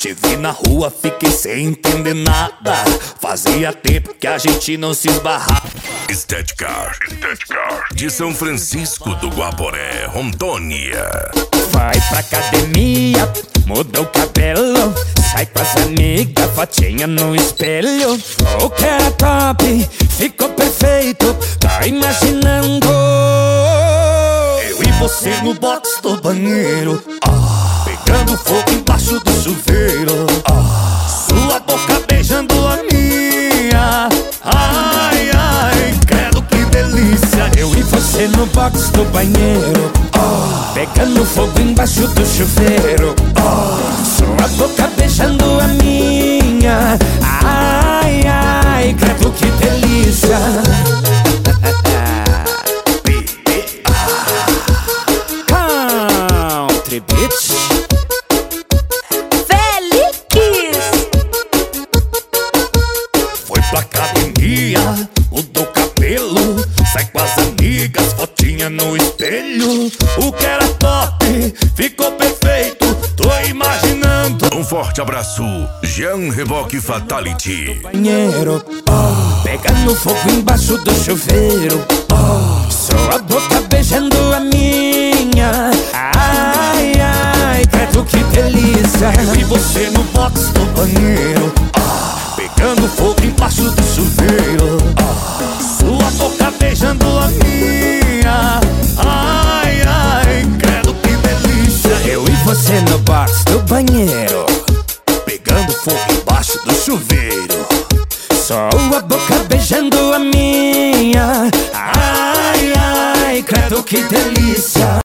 Te vi na rua, fiquei sem entender nada. Fazia tempo que a gente não se esbarrava. Estética de São Francisco do Guaporé, Rondônia. Vai pra academia, muda o cabelo, sai com as amigas, fotinha no espelho. O que era top, ficou perfeito, tá imaginando eu e você no box do banheiro, pegando fogo embaixo do chuveiro, sua boca beijando a minha. Ai, ai, credo que delícia. Eu e você no box do banheiro, pegando fogo embaixo do chuveiro, sua boca beijando a minha. Ai, ai, credo que delícia. Country Beach Felix foi pra academia, mudou o cabelo, sai com as amigas, fotinha no espelho. O que era top, ficou perfeito, tô imaginando. Um forte abraço, Jean Reboque Fatality. Banheiro, pegando fogo embaixo do chuveiro, sua boca beijando a minha. Ai, ai, credo que delícia. Eu e você no box do banheiro, pegando fogo embaixo do chuveiro, sua boca beijando a minha. Ai, ai, credo que delícia. Eu e você no box do banheiro, pegando fogo embaixo do chuveiro, sua boca beijando a minha. Ai, ai, credo que delícia.